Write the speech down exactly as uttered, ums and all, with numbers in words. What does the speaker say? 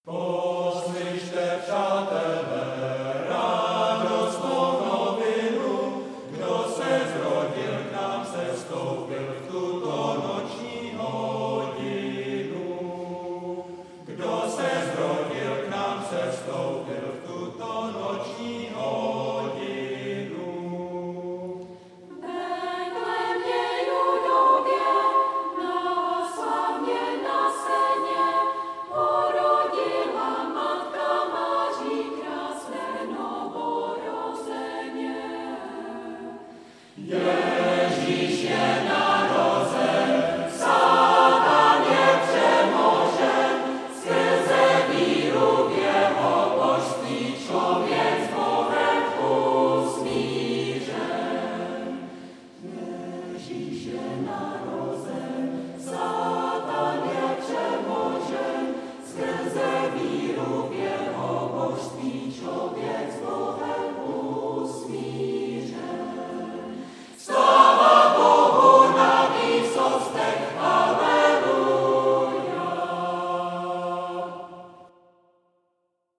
Poslyšte, přátelé, radostnou novinu, kdo se zrodil, k nám se vstoupil v tuto noční hodinu. Kdo se zrodil, k nám se vstoupil v tuto noční hodinu. Ježíš je narozen, Satan je přemožen, skrze víru v jeho božství člověk s Bohem usmířen. Ježíš je narozen, Satan je přemožen, skrze víru v jeho božství člověk